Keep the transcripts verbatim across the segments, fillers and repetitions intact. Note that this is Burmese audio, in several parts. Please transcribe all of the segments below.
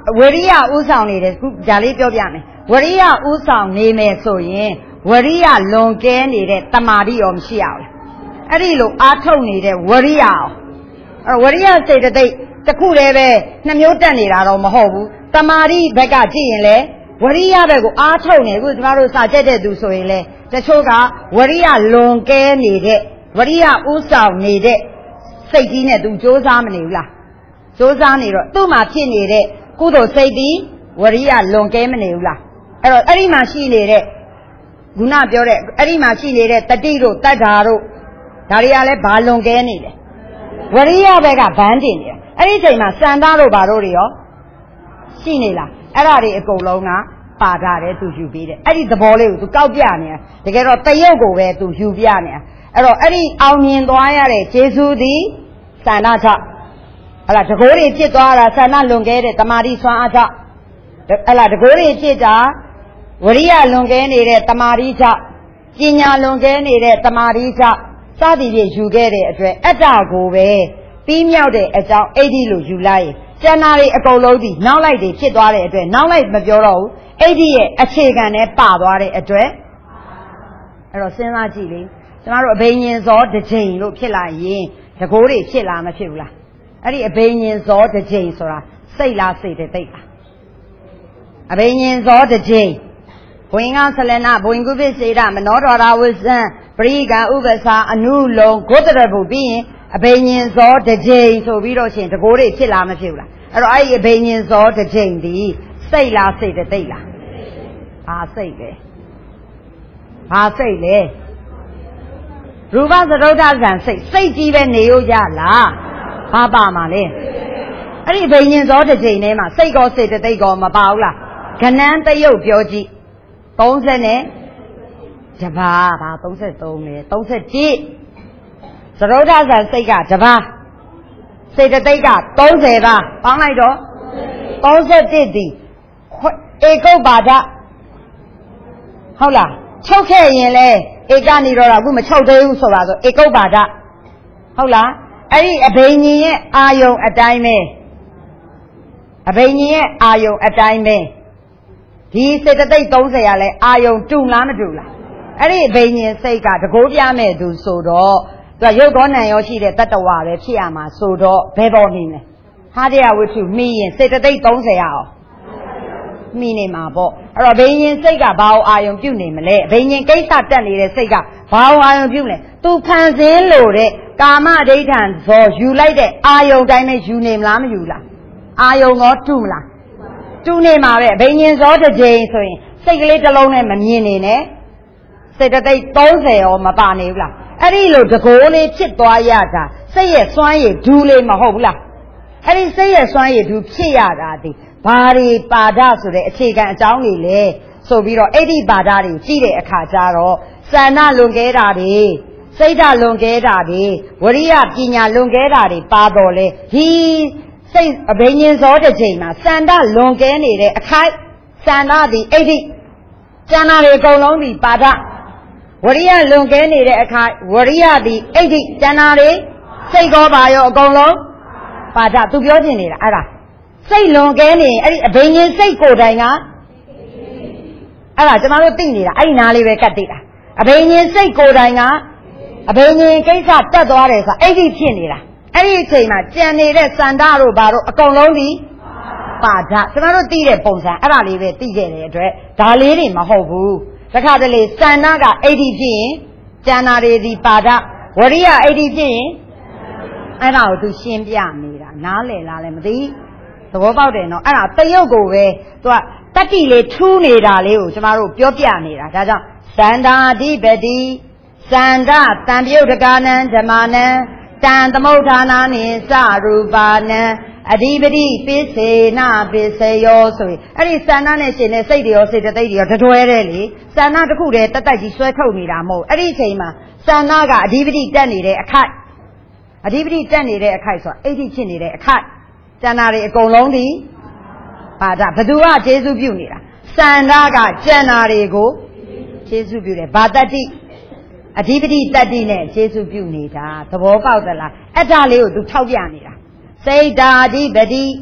ဝရိယဥဆောင်နေတယ်ခုဒါလေးပြောပြမယ်ဝရိယဥဆောင်နေမယ်ဆိုရင်ဝရိယလွန်ကဲနေတဲ့တမာတိရောမရှိရဘူးအဲ့ဒီလိုအားထုတ်နေတဲ့ဝရိယအောင်အဲ့ဝရိယစေတသိက်တစ်ခုတည်းပဲနှမျိုးတက်နေတာတော့မဟုတ်ဘူးတမာတိဘက်ကကြည့်ရင်လေဝရိယဘက်ကိုအားထုတ်နေခုကျမတို့စာချက်တဲ့သူဆိုရင်လေတချို့ကဝရိယလွန်ကဲနေတဲ့ဝရိယဥဆောင်နေတဲ့စိတ်ကြီးနဲ့သူစ조사မနေဘူးလားစ조사နေတော့သူ့မှာဖြစ်နေတဲ့ကုသိုလ်စိတ်ပြီးဝရိယလွန်ကဲမနေဘူးလားအဲ့တော့အဲ့ဒီမှာရှိနေတဲ့ခုနပြောတဲ့အဲ့ဒီမှာရှိနေတဲ့တတိတို့တတ္ထာတို့ဒါတွေကလည်းဘာလွန်ကဲနေလဲဝရိယဘက်ကဗန်းတင်နေတာအဲ့ဒီချိန်မှာစန္ဒတို့ဘာတို့တွေရောရှိနေလားအဲ့ဒါတွေအကုန်လုံးကပါထားတယ်သူယူပြီးတယ်အဲ့ဒီသဘောလေးကိုသူကောက်ပြနေတာတကယ်တော့တရုပ်ကိုပဲသူယူပြနေတာအဲ့တော့အဲ့ဒီအောင်မြင်သွားရတဲ့ယေရှုသည်စန္ဒကြောင့်အဲ့ဒါတကိုးတွေဖြစ်သွားတာစန္ဒလွန်ကဲတဲ့တမာတိဆွမ်းအားကြောင့်အဲ့ဒါတကိုးတွေဖြစ်တာဝရိယလွန်ကဲနေတဲ့တမာတိကြောင့်ပညာလွန်ကဲနေတဲ့တမာတိကြောင့်စသည်ဖြင့်ယူခဲ့တဲ့အတွက်အတ္တကိုပဲပြီးမြောက်တဲ့အကြောင်းအိဋ္ဌိလို့ယူလိုက်ရင်ကျန်တာတွေအကုန်လုံးဒီနောက်လိုက်တွေဖြစ်သွားတဲ့အတွက်နောက်လိုက်မပြောတော့ဘူးအိဋ္ဌိရဲ့အခြေခံနဲ့ပါသွားတဲ့အတွက်အဲ့တော့စဉ်းစားကြည့်လေကျမတို့အဘိညာဉ်ဇောတစ်ချိန်လို့ဖြစ်လာရင်တကိုးတွေဖြစ်လာမဖြစ်ဘူးလားအဲ့ဒီအဘိညာဉ်ဇောတစ်ချိန်ဆိုတာစိတ်လားစိတ်တဲ့သိလားအဘိညာဉ်ဇောတစ်ချိန်ဘဝင်ကဆလနာဘဝင်ကုပိစေရမနောတော်ရာဝဇံပရိကံဥပ္ပစာအနုလုံဂုတ္တရဘုပြီးရင်အဘိညာဉ်ဇောတစ်ချိန်ဆိုပြီးတော့ရှင်တကိုးတွေဖြစ်လာမဖြစ်ဘူးလားအဲ့တော့အဲ့ဒီအဘိညာဉ်ဇောတစ်ချိန်ဒီစိတ်လားစိတ်တဲ့သိလားဘာစိတ်လဲဘာစိတ်လဲရူပသရုဒ္ဓဇံစိတ်စိတ်ကြီးပဲနေရကြလားဘာပါမှာလဲအဲ့ဒီဘိညာဉ်ဇောတစ်ချိန်ထဲမှာစိတ်ကောစိတ်တဲ့သိကောမပါဘူးလားကဏန်းတယုတ်ပြောကြည့်သုံးဆယ်နဲ့တပါးဘာသုံးဆယ်သုံးလဲသုံးဆယ်ကြည့်သရုဒ္ဓဇံစိတ်ကတပါးစိတ်တသိက်ကသုံးဆယ်ပါပေါင်းလိုက်တော့သုံးဆယ်တစ်ဒီဧကုပ္ပါဒဟုတ်လားချုပ်ခဲ့ရင်လေဧကနေတော့အခုမချုပ်သေးဘူးဆိုပါဆိုဧကုပ္ပါဒဟုတ်လားအဲ့ဒီအဘိညာဉ်ရဲ့အာယုံအတိုင်းပဲအဘိညာဉ်ရဲ့အာယုံအတိုင်းပဲဒီစေတသိက်သုံးဆယ်ရလဲအာယုံတူလားမတူလားအဲ့ဒီအဘိညာဉ်စိတ်ကတကိုးပြမဲ့သူဆိုတော့သူကရုပ်ကောနံရောရှိတဲ့တတ္တဝါပဲဖြစ်ရမှာဆိုတော့ဘယ်ပေါ်နေလဲဟာတရားဝတ္ထုမိရင်စေတသိက်သုံးဆယ်ရအောင်မိနေမှာပေါ့အဲ့တော့ဘိညာဉ်စိတ်ကဘာအောင်အာယုံပြုတ်နေမလဲဘိညာဉ်ကိစ္စတက်နေတဲ့စိတ်ကဘာအောင်အာယုံပြုတ်လဲသူဖန်ဆင်းလို့တဲ့ကာမအဋ္ဌံဇောယူလိုက်တဲ့အာယုံတိုင်းပဲယူနေမလားမယူလားအာယုံတော့တူမလားတူနေမှာပဲဘိညာဉ်ဇောတစ်ကြိမ်ဆိုရင်စိတ်ကလေးတစ်လုံးနဲ့မမြင်နေနဲ့စေတသိက်သုံးဆယ်ရောမပါနေဘူးလားအဲ့ဒီလိုတကိုးလေးဖြစ်သွားရတာစိတ်ရဲ့စွမ်းရည်ဒူးလေးမဟုတ်ဘူးလားအဲ့ဒီစိတ်ရဲ့စွမ်းရည်ဒူးဖြစ်ရတာဒီဘာတွေပါဒဆိုတဲ့အခြေခံအကြောင်းတွေလေဆိုပြီးတော့အဲ့ဒီပါဒတွေကြည့်တဲ့အခါကျတော့စန္ဒလွန်ကဲတာတွေစိတ်ဓာတ်လွန်ကဲတာတွေဝရိယပညာလွန်ကဲတာတွေပါတော့လေဒီစိတ်အဘိညာဉ်ဇောတစ်ချိန်မှာစန္ဒလွန်ကဲနေတဲ့အခိုက်စန္ဒသည်အိဋ္ဌိကျန်တာတွေအကုန်လုံးဒီပါဒဝရိယလွန်ကဲနေတဲ့အခိုက်ဝရိယသည်အိဋ္ဌိကျန်တာတွေစိတ်ကောပါရောအကုန်လုံးပါဒသူပြောချင်နေတာအဲ့ဒါစိတ်လွန်ကဲနေအဲ့ဒီအဘိညာဉ်စိတ်ကိုယ်တိုင်ကအဲ့ဒါကျွန်တော်တို့သိနေတာအဲ့ဒီနားလေးပဲကတ်သိတာအဘိညာဉ်စိတ်ကိုယ်တိုင်ကအဘိညာဉ်ကိစ္စတက်သွားတယ်ဆိုတာအဲ့ဒီဖြစ်နေတာအဲ့ဒီအချိန်မှာကြံနေတဲ့စန္ဒတို့ဘာတို့အကုန်လုံးဒီပါဒကျွန်တော်တို့သိတဲ့ပုံစံအဲ့ဒါလေးပဲသိခဲ့တဲ့အတွက်ဒါလေးတွေမဟုတ်ဘူးတခါတလေစန္ဒကအိဋ္ဌိဖြစ်ရင်ကျန်တာတွေဒီပါဒဝရိယအိဋ္ဌိဖြစ်ရင်အဲ့ဒါကိုသူရှင်းပြနေတာနားလည်လားလည်းမသိသဘောပေါက်တယ်နော်အဲ့ဒါတရုပ်ကိုပဲသူကတတ္တိလေးထူးနေတာလေးကိုကျမတို့ပြောပြနေတာဒါကြောင့်သန္တာဓိပတိသန္တာတံပြုတ်တကာနံဓမ္မနံတံသမုဋ္ဌာနာနိစရူပါနံအဓိပတိပိစေနပိစယောဆိုရင်အဲ့ဒီသန္တာနဲ့ရှင်တဲ့စိတ်တွေရောစိတ်တသိက်တွေရောတတွဲတယ်လေသန္တာတစ်ခုတည်းတတ်တတ်ကြီးဆွဲထုတ်နေတာမဟုတ်အဲ့ဒီအချိန်မှာသန္တာကအဓိပတိတက်နေတဲ့အခိုက်အဓိပတိတက်နေတဲ့အခိုက်ဆိုတာအိဋ္ဌိဖြစ်နေတဲ့အခိုက်ကျန်တာတွေအကုန်လုံးဒီပါဒဘသူကကျေစုပြုနေတာစန္ဒကကျန်တာတွေကိုကျေစုပြုတယ်ဘာတတ္တိအဓိပတိတတ္တိနဲ့ကျေစုပြုနေတာသဘောပေါက်သလားအဲ့ဒါလေးကိုသူထောက်ပြနေတာစိတ်ဓာအဓိပတိ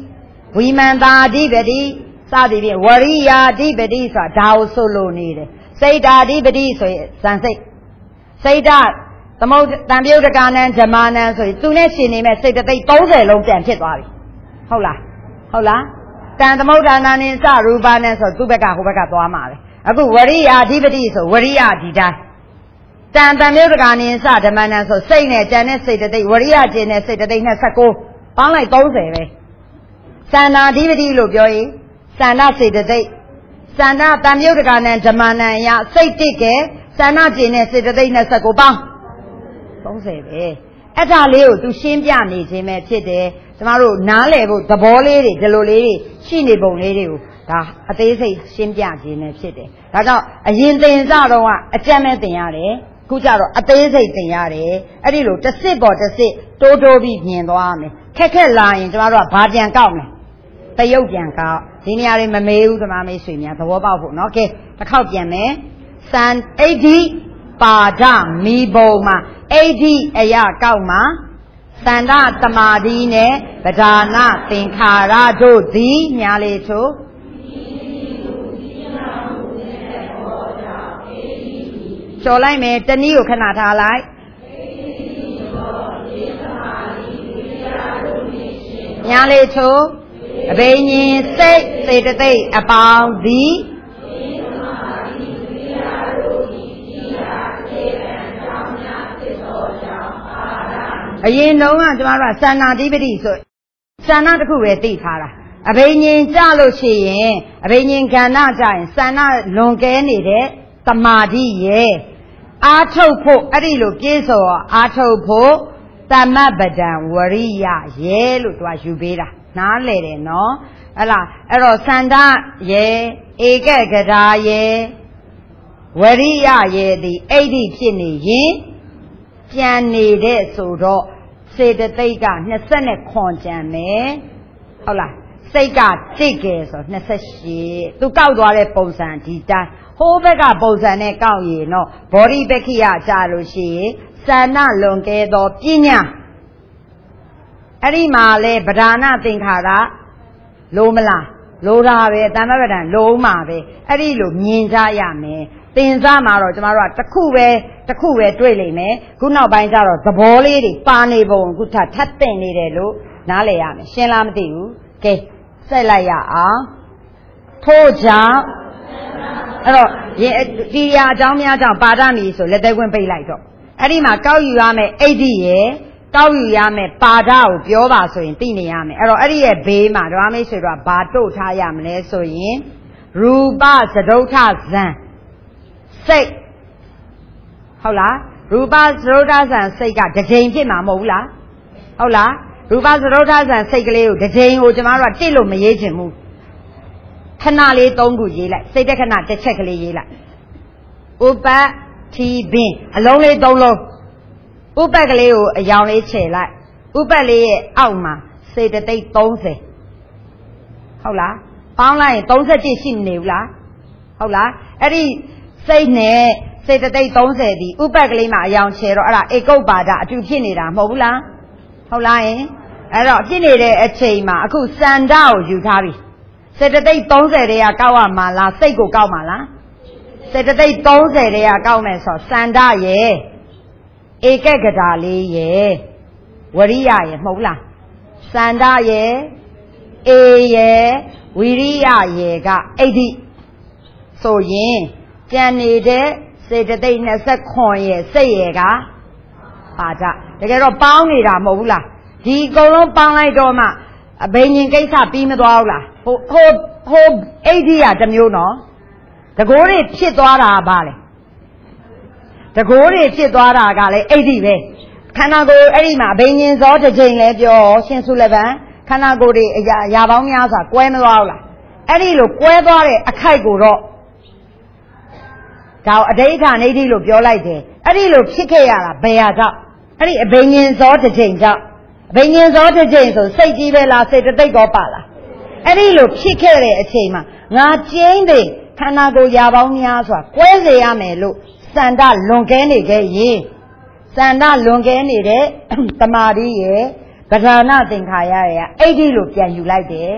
ဝိမန္တာဓိပတိစသည်ဖြင့်ဝရိယာဓိပတိဆိုတာဒါကိုဆိုလိုနေတယ်စိတ်ဓာဓိပတိဆိုရင်ဇန်စိတ်စိတ်ဓာသမုဒ္တံပြုတ်တကာနံဓမ္မနံဆိုရင်သူနဲ့ရှင်နေမဲ့စိတ်တသိက်သုံးဆယ်လုံးပြန်ဖြစ်သွားပြီဟုတ်လားဟုတ်လားတန်သမုဒ္ဒနာနိစရူပနံဆိုသူ့ဘက်ကဟိုဘက်ကသွားမှာပဲအခုဝရိယာဓိပတိဆိုဝရိယဒီတိုင်းတန်တံပြုတ်တကာနံစဓမ္မနံဆိုစိတ်နဲ့ကြံတဲ့စိတ်တသိက်ဝရိယကျင်တဲ့စိတ်တသိက်၂၉ပေါင်းလိုက်သုံးဆယ်ပဲစန္ဒာဓိပတိလို့ပြောရင်စန္ဒစိတ်တသိက်စန္ဒတံပြုတ်တကာနံဓမ္မနံအရစိတ်တစ်ကဲစန္ဒကျင်တဲ့စိတ်တသိက်၂၉ပေါင်းသုံးဆယ်ပဲအဲ့ဒါလေးကိုသူရှင်းပြနေခြင်းပဲဖြစ်တယ်ကျမတို့နားလည်ဖို့သဘောလေးတွေဒီလိုလေးတွေရှိနေပုံလေးတွေကိုဒါအသေးစိတ်ရှင်းပြခြင်းပဲဖြစ်တယ်ဒါကြောင့်အရင်သင်စတော့ကအကျက်မဲ့သင်ရတယ်ခုကျတော့အသေးစိတ်သင်ရတယ်အဲ့ဒီလိုတစ်စစ်ပေါ်တစ်စစ်တိုးတိုးပြီးမြင်သွားမယ်ခက်ခက်လာရင်ကျမတို့ကဘာပြန်ကောက်မလဲတရုပ်ပြန်ကောက်ဒီနေရာတွေမမေးဘူးဓမ္မမိတ်ဆွေများသဘောပေါက်ဖို့နော်ကဲတစ်ခေါက်ပြန်မယ်စံအိဋ္ဌိပါဒမိဘုံမှာအိဋ္ဌိအရာကောက်မှာသန္တသမာဓိနဲ့ပဓာနသင်္ခါရတို့သည်ညာလေချို့ကျော်လိုက်မယ်တနည်းကိုခဏထားလိုက်ညာလေချို့အဘိညာဉ်စိတ်စေတသိက်အပေါင်းသည်အရင်တုန်းကကျမတို့ကစန္နာဓိပတိဆိုစန္နာတစ်ခုပဲသိထားတာအဘိညာဉ်ကြလို့ရှိရင်အဘိညာဉ်ကဏ္ဍကြရင်စန္နာလွန်ကဲနေတဲ့တမာတိရဲ့အာထုတ်ဖို့အဲ့ဒီလိုပြေဆိုအာထုတ်ဖို့သမပဒံဝရိယရဲ့လို့သူကယူပေးတာနားလေတယ်နော်ဟဲ့လားအဲ့တော့စန္ဒရဲ့ဧကဂဒါရဲ့ဝရိယရဲ့ဒီအိဋ္ဌိဖြစ်နေရင်ပြန်နေတဲ့ဆိုတော့စေတသိက်က၂၇ကျန်မယ်ဟုတ်လားစိတ်ကတစ်ကယ်ဆို၂၈သူကောက်သွားတဲ့ပုံစံဒီတိုင်းဟိုးဘက်ကပုံစံနဲ့ကောက်ရင်တော့ဘောဓိပက္ခိယကြလို့ရှိရင်စန္ဒလွန်ကဲသောပညာအဲ့ဒီမှာလဲဗဒာနသင်္ခါရလိုမလားလိုတာပဲတမ္ပပဒံလုံးမှာပဲအဲ့ဒီလိုမြင်ကြရမယ်သင်စားမှာတော့ကျမတို့ကတစ်ခုပဲတစ်ခုပဲတွေ့လိမ့်မယ်ခုနောက်ပိုင်းကျတော့သဘောလေးတွေပါနေပုံခုထပ်ထပ်တင်နေတယ်လို့နားလည်ရမယ်ရှင်းလားမသိဘူးကဲဆက်လိုက်ရအောင်ထို့ကြောင့်အဲ့တော့ဒီရာအကြောင်းများကြောင့်ပါဒမီဆိုလက်သေးခွင့်ပိတ်လိုက်တော့အဲ့ဒီမှာကောက်ယူရမယ်အိဋ္ဌိရဲ့ကောက်ယူရမယ်ပါဒကိုပြောပါဆိုရင်သိနေရမယ်အဲ့တော့အဲ့ဒီရဲ့ဘေးမှာဓမ္မမိတ်ဆွေတို့ကဘာတို့ထားရမလဲဆိုရင်ရူပသဒုဋ္ဌဇံစိတ်ဟုတ်လားရူပသဒုဋ္ဌဇံစိတ်ကတစ်ချိန်ဖြစ်မှာမဟုတ်ဘူးလားဟုတ်လားရူပသဒုဋ္ဌဇံစိတ်ကလေးကိုတစ်ချိန်ကိုကျမတို့ကတစ်လို့မရေးချင်ဘူးခဏလေးသုံးခုရေးလိုက်စိတ်တခဏတစ်ချက်ကလေးရေးလိုက်ဥပ္ပတိပင်အလုံးလေးသုံးလုံးဥပ္ပကလေးကိုအယောင်လေးခြေလိုက်ဥပ္ပလေးရဲ့အောက်မှာစေတသိက်၃၀ဟုတ်လားပေါင်းလိုက်ရင်၃၁ရှိနေဘူးလားဟုတ်လားအဲ့ဒီစိတ်နဲ့စေတသိက်၃၀ဒီဥပ္ပကလေးမှာအယောင်ခြေတော့အဲ့ဒါဧကုပ္ပါဒအတူဖြစ်နေတာမဟုတ်ဘူးလားဟုတ်လားယင်အဲ့တော့ဖြစ်နေတဲ့အချိန်မှာအခုစန္ဒကိုယူထားပြီစေတသိက်၃၀တည်းကကောက်ရမှာလားစိတ်ကိုကောက်မှာလားစေတသိက်၃၀တည်းကကောက်မယ်ဆိုစန္ဒရဲ့ဧကဂဒါလေးရဲ့ဝရိယရဲ့မဟုတ်လားစန္ဒရဲ့အေရဲ့ဝိရိယရဲ့ကအိဋ္ဌိဆိုရင်ကြံနေတဲ့စေတသိက်၂၇ရဲ့စိတ်ရဲ့ကပါဒတကယ်တော့ပေါင်းနေတာမဟုတ်ဘူးလားဒီအကုန်လုံးပေါင်းလိုက်တော့မှအဘိညာဉ်ကိစ္စပြီးမသွားဘူးလားဟိုဟိုဟိုအိဋ္ဌိကတစ်မျိုးနော်တကိုးတွေဖြစ်သွားတာကဘာလဲတကိုးတွေဖြစ်သွားတာကလည်းအိဋ္ဌိပဲခန္ဓာကိုယ်အဲ့ဒီမှာအဘိညာဉ်သောတစ်ချိန်လဲပြောရှင်စုလည်းပံခန္ဓာကိုယ်တွေအရာရာပေါင်းများစွာကွဲမသွားဘူးလားအဲ့ဒီလိုကွဲသွားတဲ့အခိုက်ကိုတော့ဒါအဋိဋ္ဌာနိဋ္ဌိလို့ပြောလိုက်တယ်အဲ့ဒီလိုဖြစ်ခဲ့ရတာဘယ်ဟာကြောင့်အဲ့ဒီအဘိညာဉ်သောတစ်ချိန်ကြောင့်အဘိညာဉ်သောတစ်ချိန်ဆိုစိတ်ကြီးပဲလားစေတသိက်ကောပါလားအဲ့ဒီလိုဖြစ်ခဲ့တဲ့အချိန်မှာငါကျင်းတယ်ခန္ဓာကိုယ်ရာပေါင်းများစွာကွဲစေရမယ်လို့စန္ဒလွန်ကဲနေခဲ့ရင်စန္ဒလွန်ကဲနေတဲ့တမာတိရဲ့ပဓာနသင်္ခါရရဲ့အိဋ္ဌိလို့ပြန်ယူလိုက်တယ်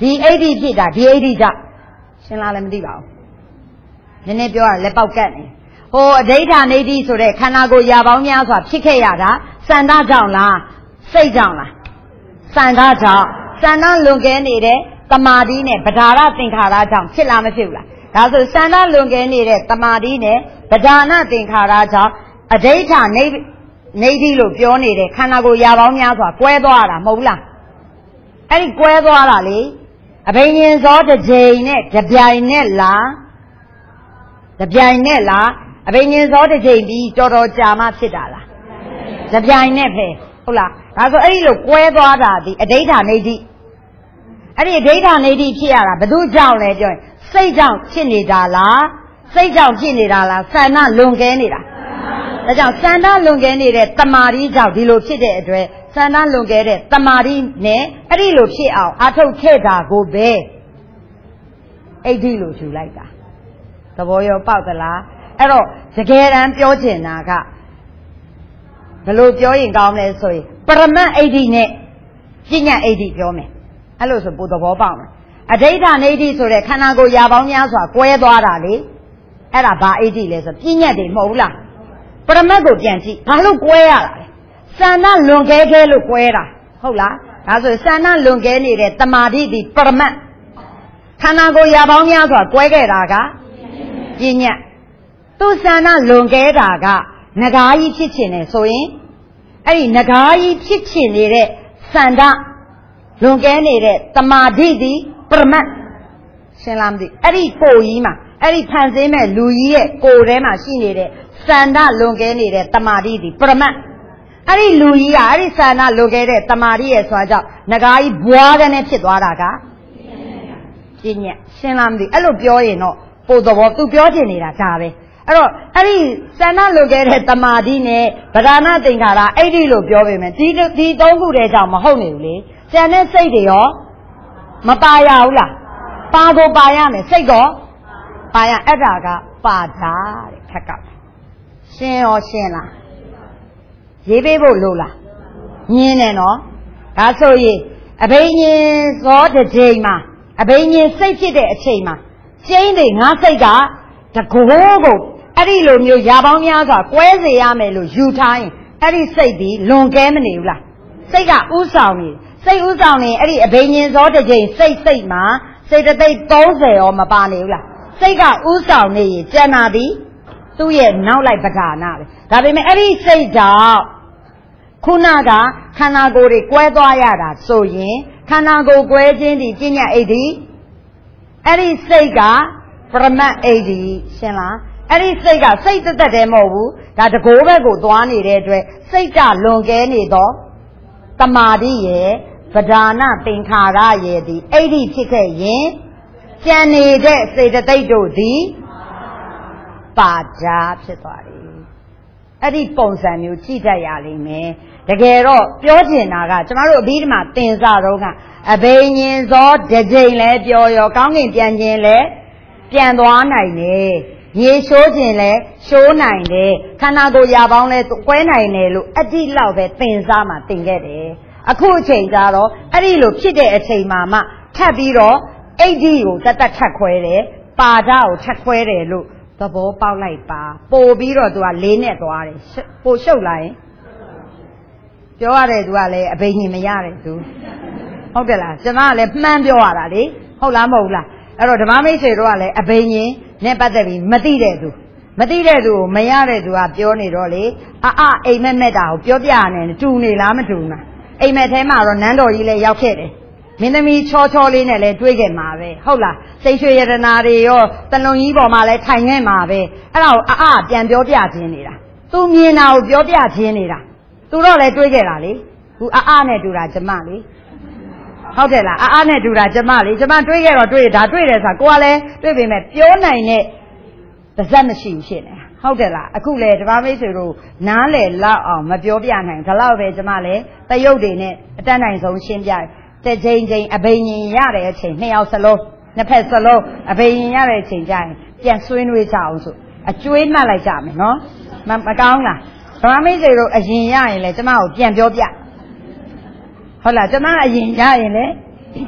ဒီအိဋ္ဌိဖြစ်တာဒီအိဋ္ဌိကြောင့်ရှင်းလားလည်းမသိပါဘူးနည်းနည်းပြောရလက်ပေါက်ကတ်နေဟိုအဋ္ဌာနေဋ္ဌိဆိုတဲ့ခန္ဓာကိုယ်ရာပေါင်းများစွာဖြစ်ခဲ့ရတာစန္ဒကြောင့်လားစိတ်ကြောင့်လားစန္ဒကြောင့်စန္ဒလွန်ကဲနေတဲ့တမာတိနဲ့ပဓာရသင်္ခါရကြောင့်ဖြစ်လားမဖြစ်ဘူးလားဒါဆိုစန္ဒလွန်ကဲနေတဲ့တမာတိနဲ့ပဓာနသင်္ခါရကြောင့်အဋ္ဌာနေနေဋ္ဌိလို့ပြောနေတဲ့ခန္ဓာကိုယ်ရာပေါင်းများစွာကွဲသွားတာမဟုတ်လားအဲ့ဒီကွဲသွားတာလေအဘိညာဉ်ဇောတစ်ချိန်နဲ့တပြိုင်နဲ့လားတပြိုင်နဲ့လားအဘိညာဉ်ဇောတစ်ချိန်ပြီးတော်တော်ကြာမှဖြစ်တာလားတပြိုင်နဲ့ပဲဟုတ်လားဒါဆိုအဲ့ဒီလိုကွဲသွားတာဒီအဋ္ဌာနေဋ္ဌိအဲ့ဒီအဋ္ဌာနေဋ္ဌိဖြစ်ရတာဘယ်သူကြောင့်လဲပြောရင်စိတ်ကြောင့်ဖြစ်နေတာလားစိတ်ကြောင့်ဖြစ်နေတာလားဆန္ဒလွန်ကဲနေတာဒါကြောင့်ဆန္ဒလွန်ကဲနေတဲ့တမာတိကြောင့်ဒီလိုဖြစ်တဲ့အတွက်ဆန္ဒလွန်ကဲတဲ့တမာတိနဲ့အဲ့ဒီလိုဖြစ်အောင်အထုတ်ခဲ့တာကိုပဲအိဋ္ဌိလို့ယူလိုက်တာသဘောရောပေါက်သလားအဲ့တော့တကယ်တမ်းပြောချင်တာကဘယ်လိုပြောရင်ကောင်းလဲဆိုရင်ပရမတ်အိဋ္ဌိနဲ့ပညာအိဋ္ဌိပြောမယ်အဲ့လိုဆိုပိုသဘောပေါက်မယ်အဋ္ဌာနေဋ္ဌိဆိုတဲ့ခန္ဓာကိုယ်ရာပေါင်းများစွာကွဲသွားတာလေအဲ့ဒါဘာအိဋ္ဌိလဲဆိုပညာတွေမဟုတ်ဘူးလားပရမတ်ကိုပြန်ကြည့်ဘာလို့ကွဲရတာလဲစန္ဒလွန်ကဲခဲလို့ကွဲတာဟုတ်လားဒါဆိုစန္ဒလွန်ကဲနေတဲ့တမာတိဒီပရမတ်ခန္ဓာကိုယ်ရာပေါင်းများစွာကွဲခဲ့တာကပညာသူစန္ဒလွန်ကဲတာကငကားကြီးဖြစ်ချင်တယ်ဆိုရင်အဲ့ဒီငကားကြီးဖြစ်ချင်နေတဲ့စန္ဒလွန်ကဲနေတဲ့တမာတိဒီပရမတ်ရှင်းလားမသိအဲ့ဒီကိုကြီးမှာအဲ့ဒီဖန်ဆင်းမဲ့လူကြီးရဲ့ကိုယ်ထဲမှာရှိနေတဲ့စန္ဒလွန်ကဲနေတဲ့တမာတိဒီပရမတ်အဲ့ဒီလူကြီးကအဲ့ဒီစန္ဒလွန်ကဲတဲ့တမာတိရဲ့ဆိုကြောင့်ငကားကြီးဘွားကနေဖြစ်သွားတာကပြည့်ညက်ရှင်းလားမသိအဲ့လိုပြောရင်တော့ပို့တော်သူပြောချင်နေတာဒါပဲအဲ့တော့အဲ့ဒီစန္ဒလွန်ကဲတဲ့တမာတိနဲ့ဗဒနာသင်္ခါရအဲ့ဒီလိုပြောပေမဲ့ဒီဒီသုံးခုတည်းကြောင့်မဟုတ်နေဘူးလေကျန်တဲ့စိတ်တွေရောမပါရဘူးလားပါကိုပါရမယ်စိတ်ကောပါရအဲ့ဒါကပါတာတဲ့ခက်ကရှင်းရောရှင်းလားရေးပေးဖို့လို့လားညင်းတယ်နော်ဒါဆိုရင်အဘိညာဉ်ဇောတစ်ချိန်မှာအဘိညာဉ်စိတ်ဖြစ်တဲ့အချိန်မှာကျင်းတွေငါစိတ်ကတကိုးကိုအဲ့ဒီလိုမျိုးရာပေါင်းများစွာကွဲစေရမယ်လို့ယူထားရင်အဲ့ဒီစိတ်ဒီလွန်ကဲမနေဘူးလားစိတ်ကဥဆောင်နေစိတ်ဥဆောင်နေအဲ့ဒီအဘိညာဉ်ဇောတစ်ချိန်စိတ်စိတ်မှာစိတ်တသိက်သုံးဆယ်ရောမပါနေဘူးလားစိတ်ကဥဆောင်နေရင်ကျန်တာဒီသူ့ရဲ့နောက်လိုက်ပဓာနာပဲဒါပေမဲ့အဲ့ဒီစိတ်ကြောင့်ခုနကခန္ဓာကိုယ်တွေကွဲသွားရတာဆိုရင်ခန္ဓာကိုယ်ကွဲခြင်းဒီပညာအိဋ္ဌိအဲ့ဒီစိတ်ကပရမတ်အိဋ္ဌိရှင်းလားအဲ့ဒီစိတ်ကစိတ်သက်သက်တည်းမဟုတ်ဘူးဒါတကိုယ်ဘက်ကိုသွားနေတဲ့အတွက်စိတ်ကလွန်ကဲနေတော့တမာတိရဲ့ပဓာနသင်္ခါရရဲ့ဒီအိဋ္ဌိဖြစ်ခဲ့ရင်ကျန်နေတဲ့စေတသိက်တို့သည်ပါဒာဖြစ်သွားတယ်အဲ့ဒီပုံစံမျိုးကြည့်တတ်ရလိမ့်မယ်တကယ်တော့ပြောချင်တာကကျမတို့အပြီးဒီမှာသင်စားတော့ကအဘိညာဉ်ဇောတစ်ချိန်လဲပြောရောကောင်းကင်ပြန်ခြင်းလဲပြန်သွားနိုင်တယ်ရေရှိုးခြင်းလဲရှိုးနိုင်တယ်ခန္ဓာကိုယ်ရာပေါင်းလဲကွဲနိုင်တယ်လို့အတိလောက်ပဲသင်စားမှသင်ခဲ့တယ်အခုအချိန်ကျတော့အဲ့ဒီလိုဖြစ်တဲ့အချိန်မှာမှထပ်ပြီးတော့အိဋ္ဌိကိုတတ်တတ်ထပ်ခွဲတယ်ပါဒကိုထပ်ခွဲတယ်လို့သဘောပေါက်လိုက်ပါပို့ပြီးတော့သူကလေးနဲ့သွားတယ်ပို့ရှုပ်လာရင်ပြောရတယ်သူကလည်းအဘိညာဉ်မရတယ်သူဟုတ်တယ်လားကျွန်မကလည်းမှန်းပြောရတာလေဟုတ်လားမဟုတ်လားအဲ့တော့ဓမ္မမိတ်ဆွေတို့ကလည်းအဘိညာဉ်နဲ့ပတ်သက်ပြီးမသိတဲ့သူမသိတဲ့သူကိုမရတဲ့သူကပြောနေတော့လေအအအိမ်မက်မက်တာကိုပြောပြနေတူနေလားမတူဘူးလားအိမ်မက်ထဲမှာတော့နန်းတော်ကြီးလည်းရောက်ခဲ့တယ်မင်းသမီးချောချောလေးနဲ့လည်းတွေ့ခဲ့မှာပဲဟုတ်လားစိတ်ရွှေရတနာတွေရောတလုံးကြီးပေါ်မှာလည်းထိုင်ခဲ့မှာပဲအဲ့ဒါကိုအအပြန်ပြောပြခြင်းနေတာသူမြင်တာကိုပြောပြခြင်းနေတာသူတော့လည်းတွေ့ခဲ့တာလေသူအအနဲ့တူတာကျမလေဟုတ်တယ်လားအအနဲ့တူတာကျမလေကျမတွေ့ခဲ့တော့တွေ့ဒါတွေ့တယ်ဆိုတာကိုကလည်းတွေ့ပေမဲ့ပြောနိုင်တဲ့ပါဇက်မရှိဘူးဖြစ်နေဟုတ်တယ်လားအခုလေဓမ္မမိတ်ဆွေတို့နားလေလောက်အောင်မပြောပြနိုင်ဒါလောက်ပဲကျမလည်းတရုပ်တွေနဲ့အတတ်နိုင်ဆုံးရှင်းပြတယ်တချိန်ချိန်အဘိညာဉ်ရတဲ့အချိန်နှစ်ယောက်စလုံးနှစ်ဖက်စလုံးအဘိညာဉ်ရတဲ့အချိန်ကျရင်ပြန်ဆွေးနွေးကြအောင်ဆိုအကျွေးမှတ်လိုက်ကြမယ်နော်မမကောင်းလားဓမ္မမိတ်ဆွေတို့အရင်ရရင်လေကျမကိုပြန်ပြောပြဟုတ်လားကျမအရင်ရရင်လေ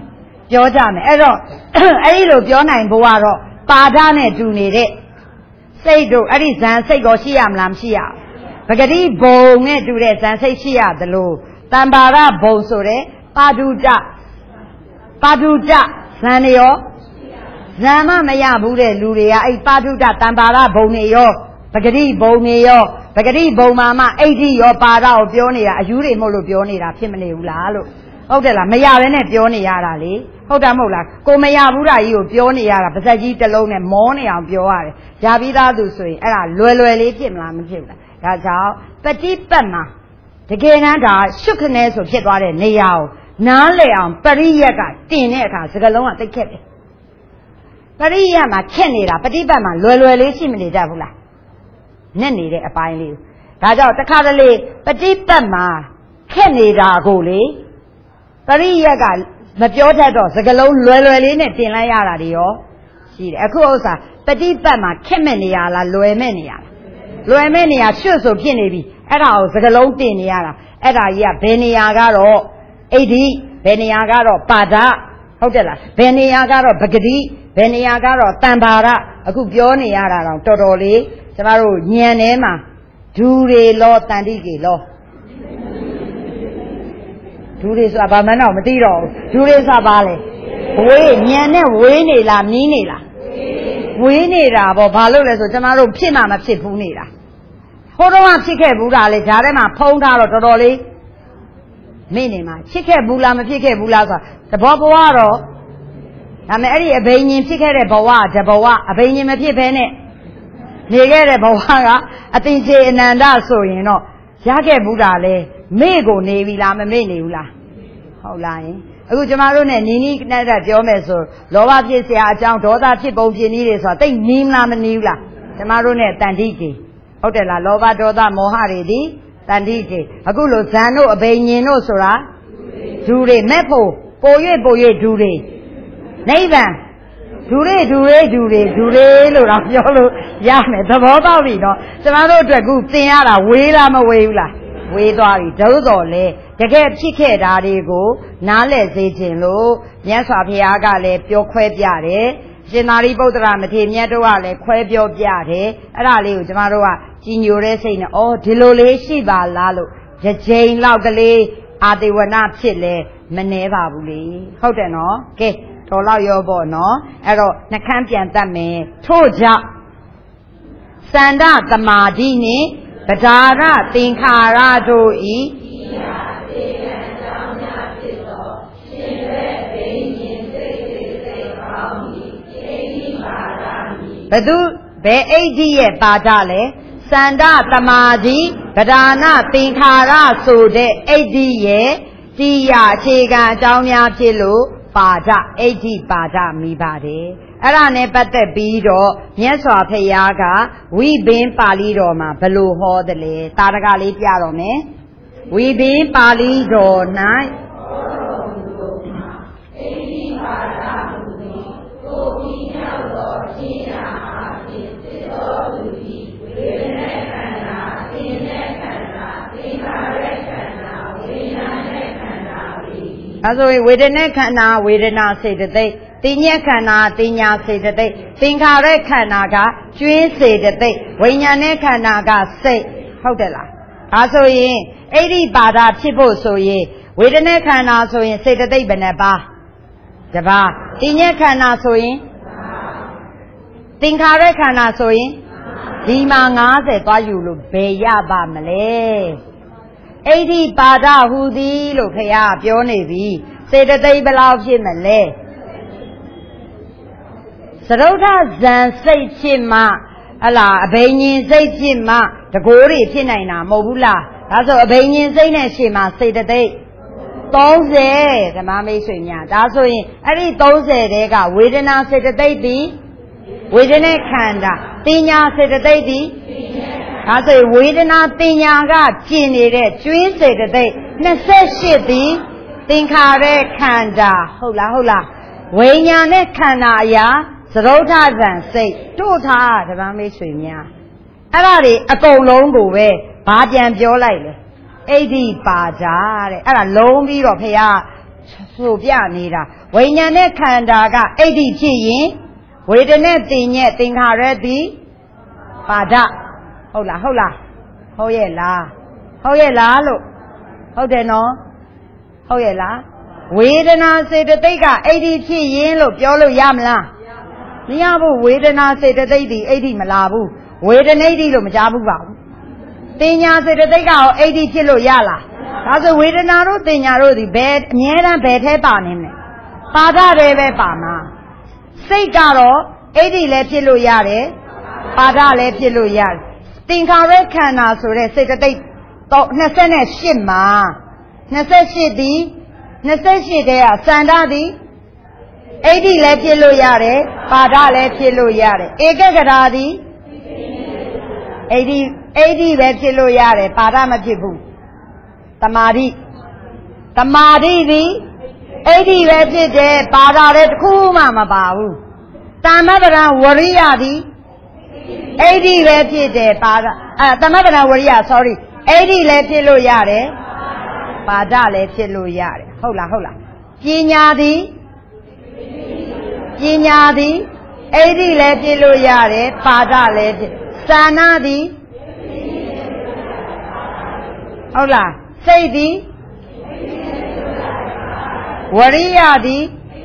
ပြောကြမယ်အဲ့တော့အဲ့ဒီလိုပြောနိုင်ဖို့ကတော့ပါဒနဲ့တူနေတဲ့စိတ်တို့အဲ့ဒီဇန်စိတ်ကိုရှိရမလားမရှိရပဂတိဘုံနဲ့တူတဲ့ဇန်စိတ်ရှိရသလိုတမ္ပါရဘုံဆိုတဲ့ပါဒုတပါဒုတဇန်ရောဇန်မမရဘူးတဲ့လူတွေကအဲ့ပါဒုတတမ္ပါရဘုံတွေရောပဂတိဘုံတွေရောပဂတိဘုံမှာမှအိဋ္ဌိရောပါဒကိုပြောနေတာအယူတွေမဟုတ်လို့ပြောနေတာဖြစ်မနေဘူးလားလို့ဟုတ်တယ်လားမရဘဲနဲ့ပြောနေရတာလေဟုတ်တယ်မဟုတ်လားကိုမရဘူးတာကြီးကိုပြောနေရတာပါဇက်ကြီးတစ်လုံးနဲ့မောနေအောင်ပြောရတယ်ຢာပြီးသားသူဆိုရင်အဲ့ဒါလွယ်လွယ်လေးဖြစ်မလားမဖြစ်ဘူးလားဒါကြောင့်ပฏิပတ်မှာတကယ်တမ်းဒါရှုခနဲဆိုဖြစ်သွားတဲ့နေရာကိုနားလည်အောင်ပရိယက်ကတင်တဲ့အခါစကလုံးကသိခက်တယ်ပရိယက်မှာခက်နေတာပฏิပတ်မှာလွယ်လွယ်လေးရှိမနေတတ်ဘူးလားနဲ့နေတဲ့အပိုင်းလေးဒါကြောင့်တခါတလေပฏิပတ်မှာခက်နေတာကိုလေပရိယက်ကမပြောတတ်တော့စကလုံးလွယ်လွယ်လေးနဲ့တင်လိုက်ရတာတွေရောရှိတယ်အခုဥစ္စာပฏิပတ်မှာခက်မဲ့နေရလားလွယ်မဲ့နေရလားလွယ်မဲ့နေရရွှတ်ဆိုဖြစ်နေပြီအဲ့ဒါကိုစကလုံးတင်နေရတာအဲ့ဒါကြီးကဘယ်နေရာကတော့အိဋ္ဌိဘယ်နေရာကတော့ပါဒဟုတ်တယ်လားဘယ်နေရာကတော့ပဂတိဘယ်နေရာကတော့တမ္ပါရအခုပြောနေရတာတော့တော်တော်လေးကျမတို့ဉာဏ်ထဲမှာဒူတွေလောတန်တိကေလောဒူတွေဆိုတာဘာမှန်းတော့မသိတော့ဘူးဒူတွေဆိုတာဘာလဲဝေးဉာဏ်နဲ့ဝေးနေလားမြင်းနေလားဝေးနေတာပေါ့ဘာလို့လဲဆိုကျမတို့ဖြစ်မှမဖြစ်ဘူးနေတာဟိုတော့ဖြစ်ခဲ့ဘူးလားလေဓာတ်ထဲမှာဖုံးထားတော့တော်တော်လေးမိနေမှာဖြစ်ခဲ့ဘူးလားမဖြစ်ခဲ့ဘူးလားဆိုတာသဘောဘဝတော့ဒါမဲ့အဲ့ဒီအဘိညာဉ်ဖြစ်ခဲ့တဲ့ဘဝတဘဝအဘိညာဉ်မဖြစ်ဘဲနဲ့နေခဲ့တဲ့ဘဝကအတိချေအနန္တဆိုရင်တော့ရခဲ့ဘူးတာလေမေ့ကိုနေပြီလားမမေ့နေဘူးလားဟုတ်လားယင်အခုကျမတို့ ਨੇ နီးနီးနဲ့ပြောမယ်ဆိုလောဘဖြစ်เสียအကြောင်းဒေါသဖြစ်ပုံဖြစ်နည်းတွေဆိုတာတိတ်နီးမလားမနီးဘူးလားကျမတို့ ਨੇ တန်တိကေဟုတ်တယ်လားလောဘဒေါသမောဟတွေဒီတန်တိကေအခုလိုဇန်တို့အဘိညာဉ်တို့ဆိုတာဒူတွေမဲ့ဖို့ပို၍ပို၍ဒူတွေနိဗ္ဗာန်ဒူတွေဒူတွေဒူတွေဒူတွေလို့တော့ပြောလို့ရမယ်သဘောပေါက်ပြီနော်ကျမတို့အတွက်ခုသင်ရတာဝေးလားမဝေးဘူးလားဝေးသွားပြီဒုတော်လေတကယ်ဖြစ်ခဲ့တာတွေကိုနားလည်စေခြင်းလို့မြတ်စွာဘုရားကလည်းပြောခွဲပြတယ်ရှင်သာရိပုတ္တရာမထေရမြတ်တို့ကလည်းခွဲပြောပြတယ်အဲ့ဒါလေးကိုကျမတို့ကကြည်ညိုတဲ့စိတ်နဲ့အော်ဒီလိုလေးရှိပါလားလို့တစ်ချိန်လောက်ကလေးအာတိဝနဖြစ်လဲမနှဲပါဘူးလေဟုတ်တယ်နော်ကဲတော်လောက်ရောပေါ့နော်အဲ့တော့နှခမ်းပြန်တတ်မယ်ထို့ကြောင့်စန္ဒသမာဓိနှင့်ပဒါရသင်္ခါရတို့ဤဘသူဘယ်အိဋ္ဌိရဲ့ပါဒလဲစန္ဒသမာဓိပဒါနသင်္ခါရဆိုတဲ့အိဋ္ဌိရဲ့တရားအခြေခံအကြောင်းများဖြစ်လို့ပါဒအိဋ္ဌိပါဒမိပါတယ်အဲ့ဒါနဲ့ပတ်သက်ပြီးတော့မြတ်စွာဘုရားကဝိဘင်းပါဠိတော်မှာဘယ်လိုဟောတယ်လဲတာရကလေးပြတော့မယ်ဝိဘင်းပါဠိတော်၌အိဋ္ဌိပါဒဟူသည်ကိုပြီးမြောက်သောရှင်းရာအဖြစ်သိတော်သူသည်ဝေဒနာခန္ဓာသင်္တဲ့ခန္ဓာသင်္ခါရခန္ဓာဝေဒနာနဲ့ခန္ဓာဝေအဲဆိုဝေဒနာခန္ဓာဝေဒနာစေတသိက်တင်ညက်ခန္ဓာတင်ညာစေတသိက်သင်္ခါရခန္ဓာကကျွင်းစေတသိက်ဝိညာဉ်နဲ့ခန္ဓာကစိတ်ဟုတ်တယ်လားဒါဆိုရင်အိဋ္ဌိပါဒဖြစ်ဖို့ဆိုရင်ဝေဒနာခန္ဓာဆိုရင်စေတသိက်ဘယ်နှပါးတပါးတင်ညက်ခန္ဓာဆိုရင်သင်္ခါရခန္ဓာဆိုရင်ဒီမှာ၅၀သွားယူလို့ဘယ်ရပါမလဲအိဋ္ဌိပါဒဟူသည်လို့ခရပြောနေပြီစေတသိက်ဘယ်လောက်ဖြစ်မလဲသရုဒ္ဓဇံစိတ်ဖြစ်မှဟလာအဘိညာဉ်စိတ်ဖြစ်မှတကိုးတွေဖြစ်နိုင်တာမဟုတ်ဘူးလားဒါဆိုအဘိညာဉ်စိတ်နဲ့ရှင်မှာစေတသိက်သုံးဆယ်ဓမ္မမိတ်ဆွေများဒါဆိုရင်အဲ့ဒီသုံးဆယ်တဲကဝေဒနာစေတသိက်ပြီးဝေဒနာခန္ဓာတင်ညာစေတသိက်ပြီးဒါဆိုရင်ဝေဒနာတင်ညာကကျင်နေတဲ့ကျွင်းစေတသိက်နှစ်ဆယ့်ရှစ်ပြီးသင်္ခါရခန္ဓာဟုတ်လားဟုတ်လားဝိညာဉ်နဲ့ခန္ဓာအရာသရုဒ္ဓဇံစိတ်တို့ထားဓမ္မမိတ်ဆွေများအဲ့ဒါတွေအကုန်လုံးကိုပဲဘာပြန်ပြောလိုက်လဲအိဋ္ဌိပါဒတဲ့အဲ့ဒါလုံးပြီးတော့ဖေကဆိုပြနေတာဝိညာဉ်နဲ့ခန္ဓာကအိဋ္ဌိဖြစ်ရင်ဝေဒနဲ့တင်ညက်သင်္ခါရတိပါဒဟုတ်လားဟုတ်လားဟုတ်ရဲ့လားဟုတ်ရဲ့လားလို့ဟုတ်တယ်နော်ဟုတ်ရဲ့လားဝေဒနာစေတသိက်ကအိဋ္ဌိဖြစ်ရင်လို့ပြောလို့ရမလားမရဘူးဝေဒနာစေတသိက်ဒီအိဋ္ဌိမလာဘူးဝေဒနိဋ္ဌိလို့မကြားဘူးပါဘူးတင်ညာစေတသိက်ကရောအိဋ္ဌိဖြစ်လို့ရလားဒါဆိုဝေဒနာတို့တင်ညာတို့ဒီဘယ်အမြဲတမ်းဘယ်ထဲပါနေမလဲပါဒတယ်ပဲပါမှာစိတ်ကတော့အိဋ္ဌိလည်းဖြစ်လို့ရတယ်ပါဒလည်းဖြစ်လို့ရတယ်သင်္ခါရခန္ဓာဆိုတဲ့စေတသိက်တော့၂၈မှာ၂၈ဒီ၂၈တဲ့ကစန္ဒသည်အိဋ္ဌိလည်းဖြစ်လို့ရတယ်ပါဒလည်းဖြစ်လို့ရတယ်ဧကဂရာသည်အိဋ္ဌိအိဋ္ဌိပဲဖြစ်လို့ရတယ်ပါဒမဖြစ်ဘူးတမာတိတမာတိသည်အိဋ္ဌိပဲဖြစ်တယ်ပါဒလည်းတစ်ခုမှမပါဘူးတမ္မပဒံဝရိယသည်အိဋ္ဌိပဲဖြစ်တယ်ပါဒအဲတမ္မပဒံဝရိယ sorry အိဋ္ဌိလည်းဖြစ်လို့ရတယ်ပါဒလည်းဖြစ်လို့ရတယ်ဟုတ်လားဟုတ်လားပညာသည်ပညာသည်အိဋ္ဌိလည်းဖြစ်လို့ရတယ်ပါဒလည်းဖြစ်သာနာသည်ဟုတ်လားစိတ်သည်ဝရိယသည်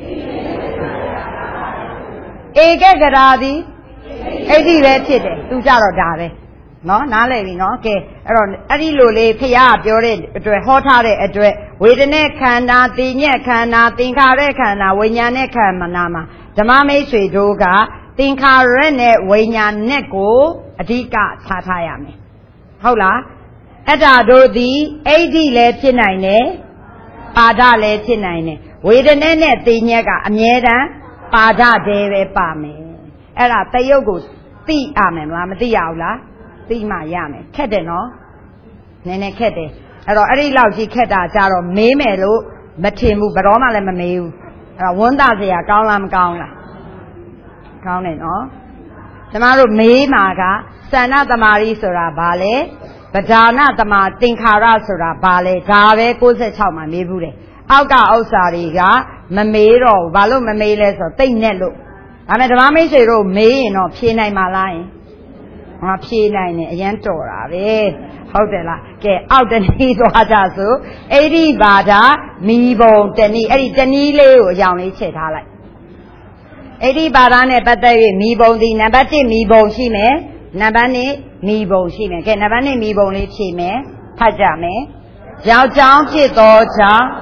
ဧကဂရာသည်အိဋ္ဌိပဲဖြစ်တယ်သူကြတော့ဒါပဲနော်နားလည်ပြီနော်ကဲအဲ့တော့အဲ့ဒီလိုလေးဖရာပြောတဲ့အတွက်ဟောထားတဲ့အတွက်ဝေဒနဲ့ခန္ဓာသိညက်ခန္ဓာသင်္ခါရခန္ဓာဝိညာဉ်နဲ့ခန္ဓာမှာဓမ္မမိတ်ဆွေတို့ကသင်္ခါရနဲ့ဝိညာဉ်နဲ့ကိုအဓိကထားထားရမယ်ဟုတ်လားအဲ့ဒါတို့သည်အိဋ္ဌိလည်းဖြစ်နိုင်တယ်ပါဒလည်းဖြစ်နိုင်တယ်ဝေဒနဲ့နဲ့သိညက်ကအမြဲတမ်းပါဒတည်းပဲပါမယ်အဲ့ဒါတယုတ်ကိုသိရမယ်မလားမသိရဘူးလားသိမှရမယ်ခက်တယ်နော်နည်းနည်းခက်တယ်အဲ့တော့အဲ့ဒီလောက်ကြီးခက်တာကြတော့မေးမယ်လို့မထင်ဘူးဘယ်တော့မှလည်းမမေးဘူးအဲ့တော့ဝန်းသားစရာကောင်းလားမကောင်းလားကောင်းတယ်နော်ကျမတို့မေးမှာကစန္ဒသမာဓိဆိုတာဘာလဲပဓာနသမာသင်္ခါရဆိုတာဘာလဲဒါပဲ၉၆မှာမေးဘူးတယ်အောက်ကဥစ္စာတွေကမမေးတော့ဘူးဘာလို့မမေးလဲဆိုတော့တိတ်နဲ့လို့ဒါပေမဲ့ဓမ္မမိတ်ဆွေတို့မေးရင်တော့ဖြေနိုင်မှာလားယင်ငါဖြေနိုင်တယ်အရန်တော်တာပဲဟုတ်တယ်လားကဲအောက်တနည်းသွားကြဆိုအိဋ္ဌိပါဒမိဘုံတနည်းအဲ့ဒီတနည်းလေးကိုအကြောင်းလေးချက်ထားလိုက်အိဋ္ဌိပါဒနဲ့ပတ်သက်၍မိဘုံဒီနံပါတ်၁မိဘုံရှိမယ်နံပါတ်၂မိဘုံရှိမယ်ကဲနံပါတ်၂မိဘုံလေးဖြေမယ်ဖတ်ကြမယ်ယောက်ျောင်းဖြစ်သောကြောင့်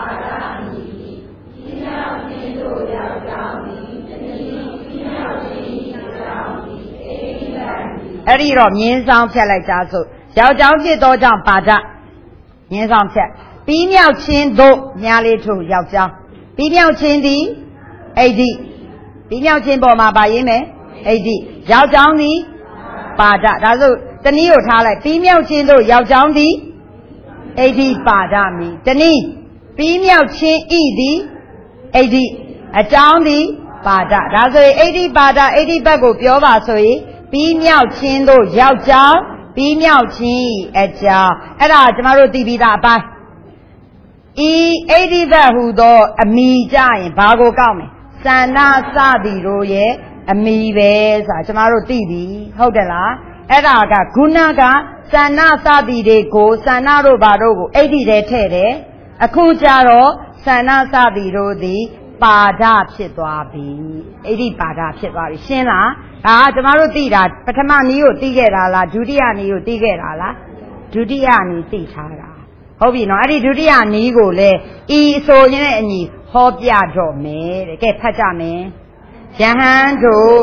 အဲ့ဒီတော့မြင်းဆောင်ဖြတ်လိုက်ကြဆိုယောက်ျောင်းဖြစ်သောကြောင့်ပါဒမြင်းဆောင်ဖြတ်ပြီးမြောက်ခြင်းတို့ညာလေးထို့ယောက်ျောင်းပြီးမြောက်ခြင်းသည်အိဋ္ဌိပြီးမြောက်ခြင်းပေါ်မှာပါရင်းမယ်အိဋ္ဌိယောက်ျောင်းသည်ပါဒဒါဆိုတနည်းကိုထားလိုက်ပြီးမြောက်ခြင်းတို့ယောက်ျောင်းသည်အိဋ္ဌိပါဒမိတနည်းပြီးမြောက်ခြင်းဤသည်အိဋ္ဌိအကြောင်းသည်ပါဒဒါဆိုရင်အိဋ္ဌိပါဒအိဋ္ဌိဘက်ကိုပြောပါဆိုရင်ပြီးမြောက်ခြင်းတို့ယောက်ျောင်းပြီးမြောက်ခြင်းအကြောင်းအဲ့ဒါကျမတို့သိပြီးသားအပိုင်းဤအိဋ္ဌိဘက်ဟူသောအမိကြရင်ဘာကိုကောက်မယ်စန္ဒစသည်တို့ရဲ့အမိပဲဆိုတာကျမတို့သိပြီဟုတ်တယ်လားအဲ့ဒါကဂုဏကစန္ဒစသည်တွေကိုစန္ဒတို့ဘာတို့ကိုအိဋ္ဌိထဲထည့်တယ်အခုကြတော့စန္ဒစသည်တို့သည်ပါဒဖြစ်သွားပြီအိဋ္ဌိပါဒဖြစ်သွားပြီရှင်းလားဒါကကျမတို့သိတာပထမနည်းကိုသိခဲ့တာလားဒုတိယနည်းကိုသိခဲ့တာလားဒုတိယနည်းသိထားတာဟုတ်ပြီနော်အဲ့ဒီဒုတိယနည်းကိုလည်းဤဆိုရင်လည်းအညီဟောပြတော့မယ်တဲ့ကဲဖတ်ကြမယ်ယဟန်တို့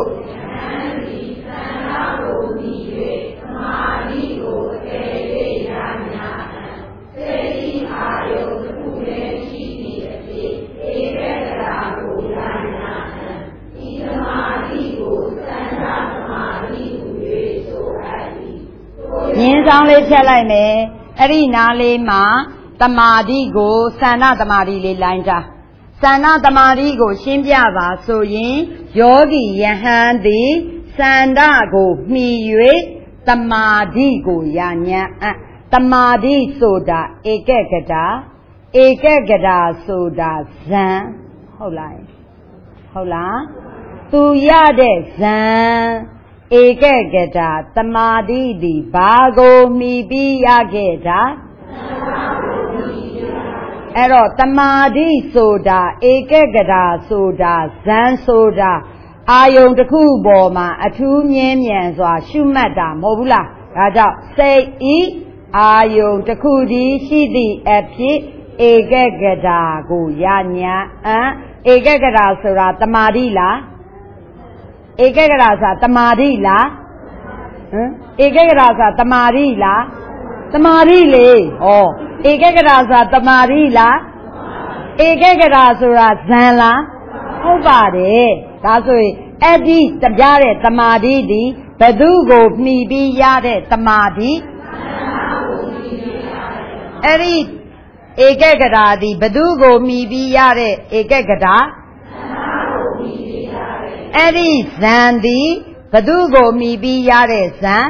မြင်းဆောင်လေးဖြတ်လိုက်မယ်အဲ့ဒီနားလေးမှာတမာတိကိုသန္နတမာတိလေးလိုင်းကြသန္နတမာတိကိုရှင်းပြပါဆိုရင်ယောဂီယဟန်သည်သန္ဒကိုမှီ၍တမာတိကိုယာညာအတမာတိဆိုတာဧကဂတာဧကဂရာဆိုတာဇံဟုတ်လားဟုတ်လားသူရတဲ့ဇံဧကဂရာတမာတိသည်ဘာကိုမှီပြီးရခဲ့တာအဲ့တော့တမာတိဆိုတာဧကဂရာဆိုတာဇံဆိုတာအာယုံတစ်ခုပေါ်မှာအထူးမြဲမြံစွာရှုမှတ်တာမဟုတ်ဘူးလားဒါကြောင့်စိတ်ဤအာယုံတစ်ခုတည်းရှိသည့်အဖြစ်ဧကဂရာကိုရညာအံဧကဂရာဆိုတာတမာတိလားဧကဂရာဆိုတာတမာတိလားဟမ်ဧကဂရာဆိုတာတမာတိလားတမာတိလေဟောဧကဂရာဆိုတာတမာတိလားဧကဂရာဆိုတာဇံလားဟုတ်ပါတယ်ဒါဆိုရင်အဲ့ဒီတရားတဲ့တမာတိဒီဘသူကိုမှီပြီးရတဲ့တမာတိအဲ့ဒီဧကဂရာဒီဘသူကိုမှီပြီးရတဲ့ဧကဂရာအဲ့ဒီဇံဒီဘသူကိုမှီပြီးရတဲ့ဇံ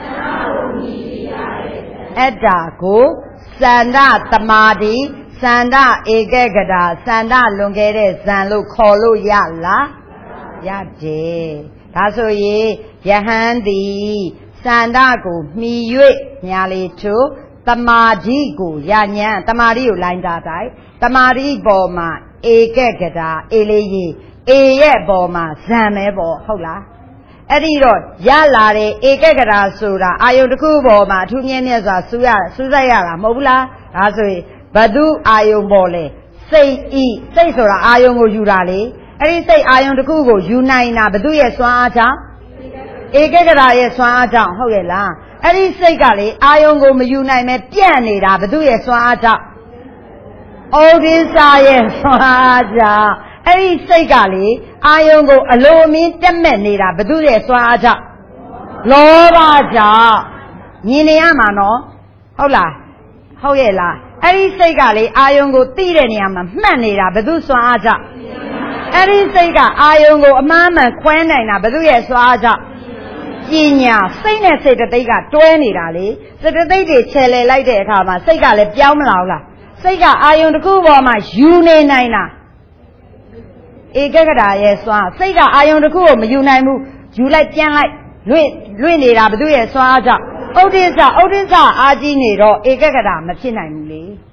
အဲ့ဒါကိုစန္ဒတမာတိစန္ဒဧကဂရာစန္ဒလွန်ခဲ့တဲ့ဇံလို့ခေါ်လို့ရလားရတယ်ဒါဆိုရင်ယဟန်သည်စန္ဒကိုမှီ၍ညာလေးထို့တမာတိကိုရညာတမာတိကိုလိုင်းတာတိုင်းတမာတိပေါ်မှာဧကဂရာအေလေးကြီးအေရဲ့ပေါ်မှာဇံပဲပေါ်ဟုတ်လားအဲ့ဒီတော့ရလာတဲ့ဧကဂရာဆိုတာအာယုန်တစ်ခုပေါ်မှာအထူးမြဲမြဲစွာစူးရစူးစိုက်ရတာမဟုတ်ဘူးလားဒါဆိုရင်ဘဒုအာယုန်ပေါ်လေစိတ်ဤစိတ်ဆိုတာအာယုန်ကိုယူတာလေအဲ့ဒီစိတ်အာယုန်တစ်ခုကိုယူနိုင်တာဘဒုရဲ့စွမ်းအားကြောင့်ဧကဂရာရဲ့စွမ်းအားကြောင့်ဟုတ်ရဲ့လားအဲ့ဒီစိတ်ကလေအာယုန်ကိုမယူနိုင်ပဲပြန့်နေတာဘဒုရဲ့စွမ်းအားကြောင့်ဩဒိစာရဲ့စွမ်းအားကြောင့်အဲ့ဒီစိတ်ကလေအာယုန်ကိုအလိုအမင်းတက်မဲ့နေတာဘသူရဲ့စွမ်းအားကြောင့်လောဘကြောင့်မြင်နေရမှာနော်ဟုတ်လားဟုတ်ရဲ့လားအဲ့ဒီစိတ်ကလေအာယုန်ကိုသိတဲ့နေရာမှာမှတ်နေတာဘသူစွမ်းအားကြောင့်အဲ့ဒီစိတ်ကအာယုန်ကိုအမှားမှန်ခွဲနိုင်တာဘသူရဲ့စွမ်းအားကြောင့်ပညာစိတ်နဲ့စိတ်တသိက်ကတွဲနေတာလေစိတ်တသိက်တွေခြေလှယ်လိုက်တဲ့အခါမှာစိတ်ကလည်းပြောင်းမလာဘူးလားစိတ်ကအာယုန်တစ်ခုပေါ်မှာယူနေနိုင်တာဧကဂရာရဲ့စွမ်းစိတ်ကအာယုန်တစ်ခုကိုမယူနိုင်ဘူးယူလိုက်ပြန်လိုက်လွင့်လွင့်နေတာဘသူရဲ့စွမ်းအားကြောင့်ဥဒိစ္စဥဒိစ္စအာကြီးနေတော့ဧကဂရာမဖြစ်နိုင်ဘူးလေ